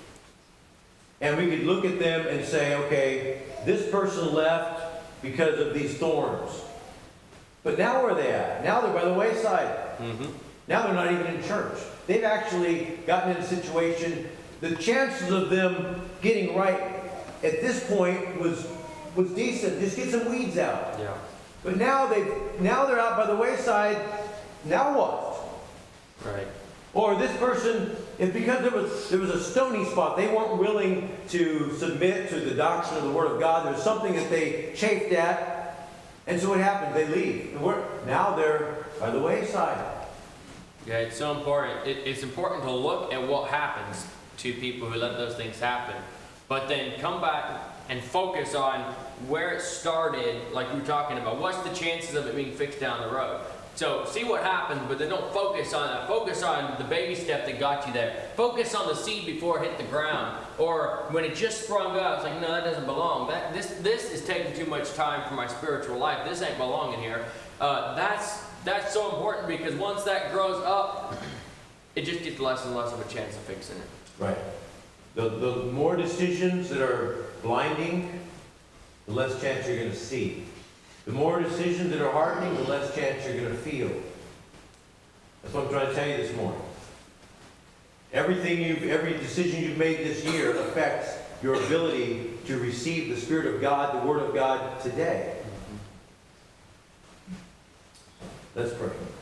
and we could look at them and say, okay, this person left because of these thorns. But now where are they at? Now they're by the wayside. Mm-hmm. Now they're not even in church. They've actually gotten in a situation, the chances of them getting right at this point was was decent. Just get some weeds out. Yeah. But now they now they're out by the wayside. Now what? Right. Or this person, if because there was there was a stony spot, they weren't willing to submit to the doctrine of the Word of God. There's something that they chafed at, and so what happens? They leave. And we're, now they're by the wayside. Yeah, it's so important. It, it's important to look at what happens to people who let those things happen, but then come back and focus on where it started, like we were talking about. What's the chances of it being fixed down the road? So see what happens, but then don't focus on that. Focus on the baby step that got you there. Focus on the seed before it hit the ground, or when it just sprung up. It's like, no, that doesn't belong. That this this is taking too much time for my spiritual life. This ain't belonging here. Uh, that's that's so important, because once that grows up, it just gets less and less of a chance of fixing it. Right. The, the more decisions that are blinding, the less chance you're going to see. The more decisions that are hardening, the less chance you're going to feel. That's what I'm trying to tell you this morning. Everything you've, every decision you've made this year affects your ability to receive the Spirit of God, the Word of God today. Let's pray.